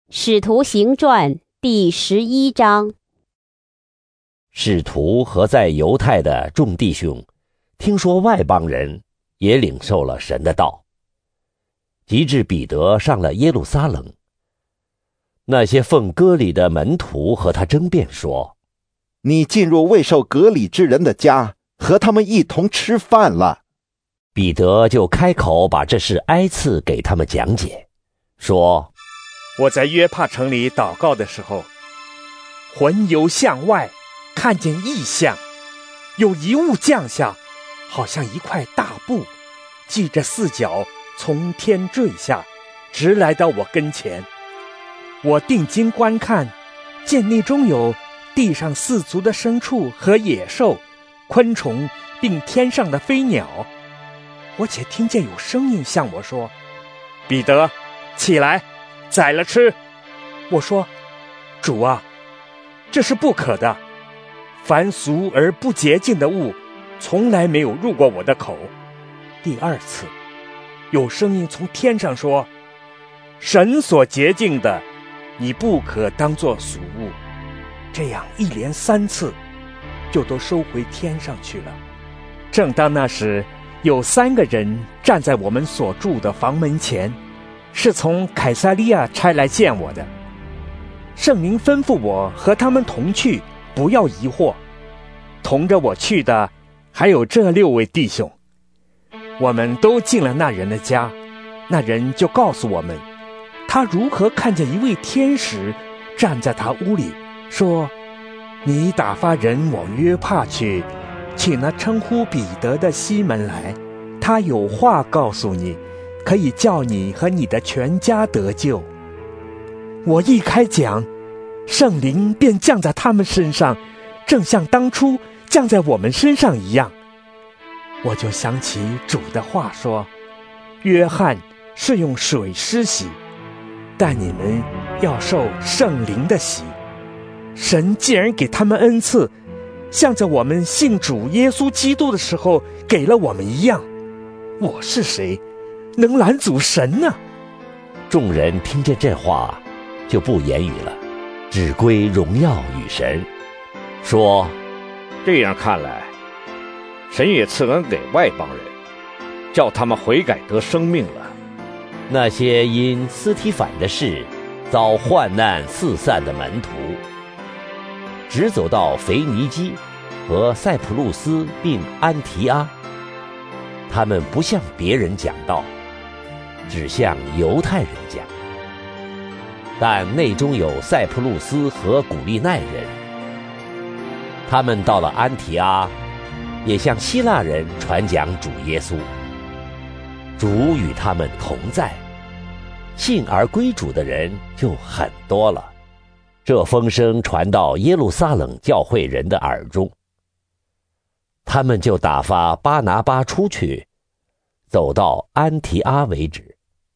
使徒行传第11章。 使徒和在犹太的众弟兄听说外邦人也领受了神的道，及至彼得上了耶路撒冷，那些奉割礼的门徒和他争辩说： 你进入未受割礼之人的家，和他们一同吃饭了。 彼得就开口把这事挨次给他们讲解，说： 我在约帕城里祷告的时候，魂游向外，看见异象，有一物降下，好像一块大布，系着四角，从天坠下，直来到我跟前。我定睛观看，见内中有地上四足的牲畜和野兽、昆虫，并天上的飞鸟。我且听见有声音向我说：彼得，起来，宰了吃。我说：主啊，这是不可的，凡俗而不洁净的物，从来没有入过我的口。第二次，有声音从天上说：神所洁净的，你不可当作俗物。这样一连3次，就都收回天上去了。正当那时，有3个人站在我们所住的房门前，是从凯撒利亚差来见我的。圣灵吩咐我和他们同去，不要疑惑。同着我去的还有这6位弟兄。我们都进了那人的家，那人就告诉我们，他如何看见一位天使站在他屋里，说：你打发人往约帕去，请那称呼彼得的西门来，他有话告诉你，可以叫你和你的全家得救。我一开讲，圣灵便降在他们身上，正像当初降在我们身上一样。我就想起主的话说：约翰是用水施洗，但你们要受圣灵的洗。神既然给他们恩赐，像在我们信主耶稣基督的时候给了我们一样，我是谁，能拦阻神呢？ 众人听见这话，就不言语了，只归荣耀与神，说： 这样看来，神也赐恩给外邦人，叫他们悔改得生命了。 那些因斯提反的事遭患难四散的门徒，直走到腓尼基和塞浦路斯并安提阿，他们不向别人讲道，只向犹太人讲。但内中有塞浦路斯和古利奈人，他们到了安提阿，也向希腊人传讲主耶稣。主与他们同在，信而归主的人就很多了。这风声传到耶路撒冷教会人的耳中，他们就打发巴拿巴出去，走到安提阿为止。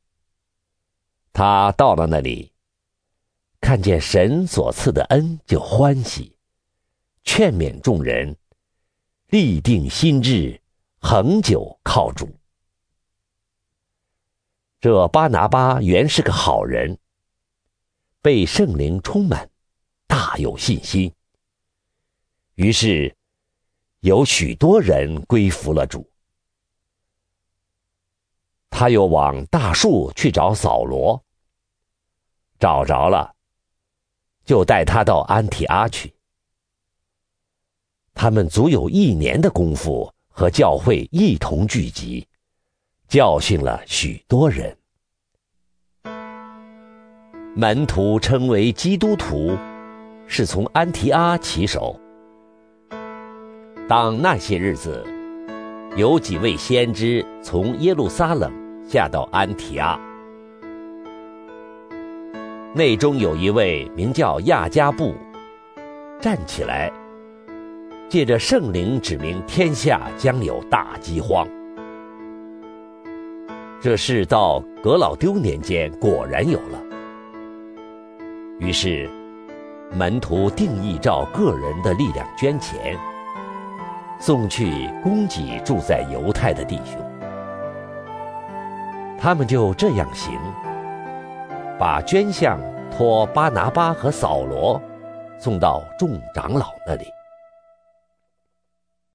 他到了那里，看见神所赐的恩，就欢喜，劝勉众人，立定心志，恒久靠主。这巴拿巴原是个好人，被圣灵充满，大有信心。于是有许多人归服了主。他又往大树去找扫罗，找着了，就带他到安提阿去。他们足有1年的功夫，和教会一同聚集，教训了许多人。门徒称为基督徒，是从安提阿起手。当那些日子，有几位先知从耶路撒冷下到安提阿，内中有一位名叫亚加布，站起来，借着圣灵指明天下将有大饥荒。这事到革老丢年间果然有了。于是门徒定义照个人的力量捐钱，送去供给住在犹太的弟兄。他们就这样行，把捐项托巴拿巴和扫罗送到众长老那里。